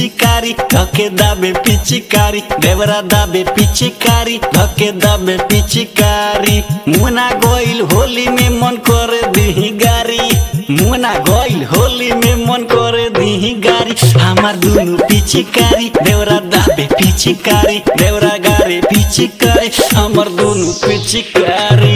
पिचकारी धके दाबे पिचकारी देवरा दाबे पिचकारी धके दाबे पिचकारी मुना गोइल होली में मन करे दिही गारी मुना गोइल होली में मन करे दिही गारी हमार दुनु पिचकारी देवरा दाबे पिचकारी देवरा गारे पिचकारी हमार दुनु पिचकारी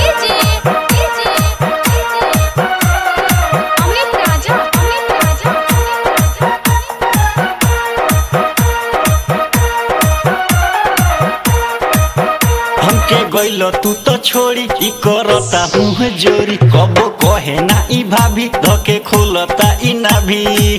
हमके गइलो तू तो छोड़ी ई करता मुँह जोरी कबो कहे ना ई भाभी धके खोलता ई नाभी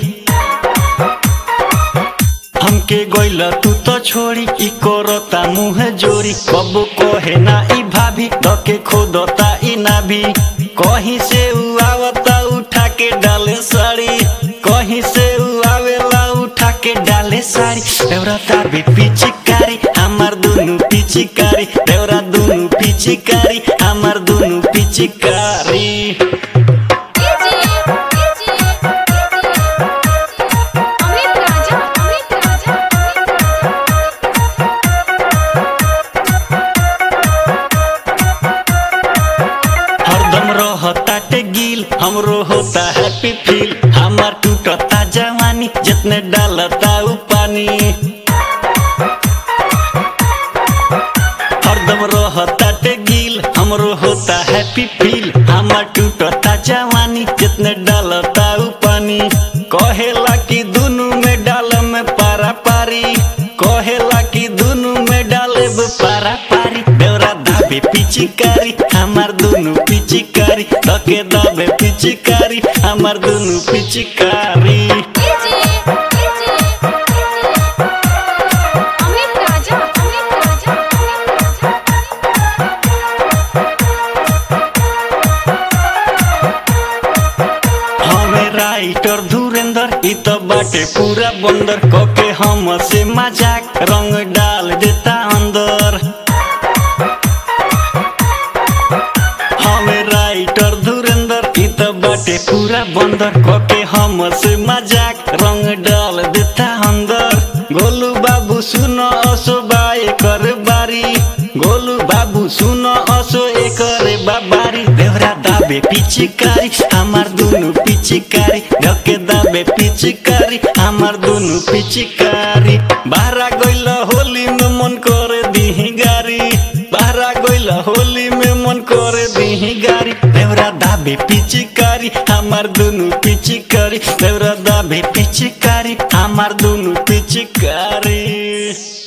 हमके गइलो तू तो छोड़ी ई करता मुँह जोरी कबो कहे ना ई भाभी धके खोदता ई नाभी कहीं से उ आवता उठा के डाले साड़ी कहीं से उ आवेला उठा के डाले साड़ी देवरा दाबे पिचकारी हमार दुनु पिचकारी देवरा दुनु पिचकारी हमार दुनु पिचकारी हरदम रहता टेगिल हमरो होता हैप्पी फील हमार टूटता जवानी जितने डालता उ पानी हरदम रहता टेगिल हमरो होता हैप्पी फील हमार टूटता जवानी जितने डालता उ पानी कहेला कि दुनु में डाल में पारा पारी कहेला कि दुनु में डाले पारा पारी देवरा दाबे पिचकारी हमार दुनु पिचकारी धके दाबे पिचकारी हमार दुनु पिचकारी राइटर धुरेंद्र ई तो बाटे पूरा बंदर कोके हम से मजाक रंग डाल देता अंदर हमें राइटर धुरेंद्र ई तो बाटे पूरा बंदर कोके हम से मजाक रंग डाल देता अंदर गोलू बाबू सुनो असो बाए कर बारी गोलू बाबू सुनो असो एकरे बाबारी देवरा दाबे पिचकारी हमार दुनु पिचकारी धके दाबे पिचकारी हमार दुनु पिचकारी बाहरा गइल होली में मन करे दिही गारी बाहरा गइल होली में मन करे दिही गारी देवरा दाबे पिचकारी हमार दुनु पिचकारी देवरा दाबे पिचकारी हमार दुनु पिचकारी।